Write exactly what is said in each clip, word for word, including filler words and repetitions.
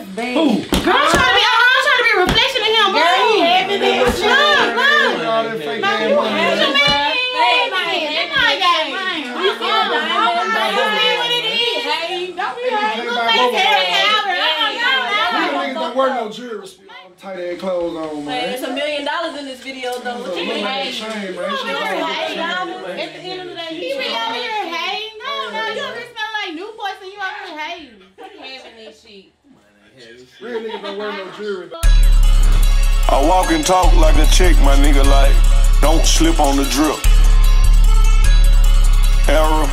That's bad. Who? Girl, I'm trying to be, I'm trying to be a reflection of him, boy. Girl, he having this. Look, look. All that fake Man, ass you money. had your man. Hey, That man got mine. You see a diamond, You see what it is? Hey, don't be Hey, hating. Look back like over Terry there. Calvert. I don't know. These niggas don't wear no jewelry. Tight ass clothes on, Man, man. it's a million dollars in this video, though. What you Look mean? at that shame, man. She Over don't here have hating. shame, At the end of the day, He be over here hating. No, no, you over here smelling like Newports and you over here hating. having this shit. Real niggas don't wear no jewelry. I walk and talk like a chick, my nigga, like, don't slip on the drip. Error,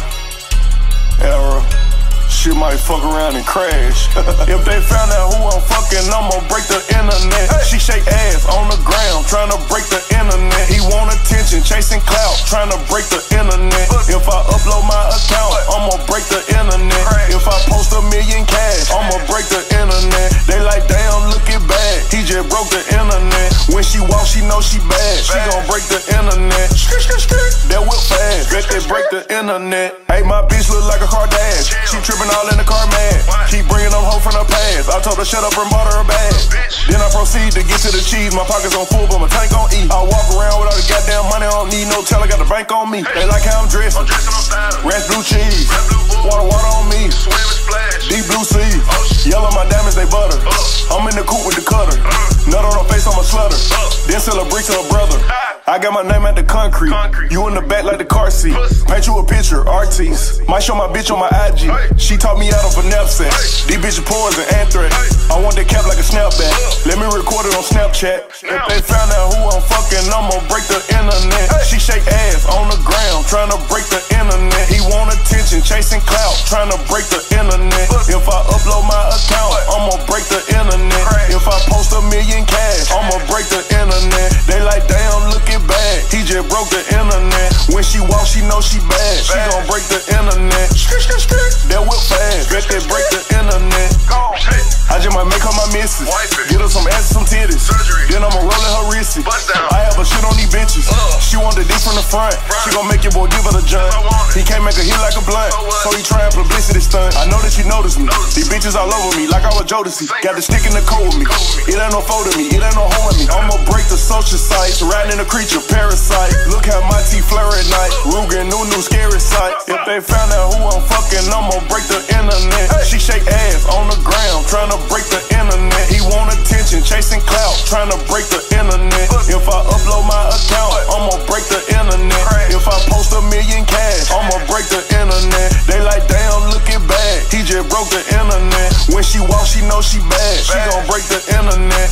error, shit might fuck around and crash. If they found out who I'm fucking, I'ma break the internet. She shake ass on the ground, tryna break the internet. He want attention, chasing clout, tryna break the internet. If I upload my account, I'ma break the internet. If I post a million cash, I'ma break the internet. They like, damn, look it bad. He just broke the internet. When she walk, she know she bad. She gon' break the internet. That whip fast, bet they break the internet. Hey, my bitch look like a Kardashian. She trippin' all in the car, man. Keep bringing them home from the past. I told her shut up and bought her a bag. Then I proceed to get to the cheese. My pockets on full, but my tank on E. I walk around with all the goddamn money. I don't need no teller. Got the bank on me. They like how I'm dressing. Ranch blue cheese. Water, water on me. Deep blue sea. Yellow my diamonds, they butter. I'm in the coupe with the cutter. Nut on her face, I'm a slutter. Then sell a brick to her brother. I got my name at the concrete. You in the back like the car seat. Paint you a picture, artiste. Might show my bitch on my I G. She taught me out of a knapsack. These bitches poison, anthrax. I want that cap like a snapback. Let me record it on Snapchat. If they found out who I'm fucking, I'ma break the internet. She shake ass on the ground, tryna break the internet. He want attention, chasing clout, tryna break the internet. If I upload my account, I'ma break the internet. If I post a million cash, I'ma break the internet. They like, damn, look it bad. He just broke the internet. When she walk, she know she bad. She gon' break the internet. That whip fast, bet they break the internet. I just might make her my missus. Get her some ass and some titties. Then I'ma roll in her wristy. I have a shit on these bitches. She want the dick from the front. She gon' make your boy give her the junk. He can't make a hit like a blunt, so he tryin' publicity stunt. I know that she noticed me. These bitches all over me like I was Jodeci. Got the stick in the coat with me. It ain't no fold of me. It ain't no home with me. I'ma break the social sites. Riding in a creature, parasite. Look how my teeth flare at night. Ruger, new, new, scary sight. If they found out who I'm fucking, I'ma break the internet. She shake ass on the ground, tryna break the internet. He want attention, chasing clout, tryna break the internet. If I upload my account, I'ma break the internet. If I post a million cash, I'ma break the internet. They like, damn, look it bad. He just broke the internet. When she walk, she know she bad. She gon' break the internet.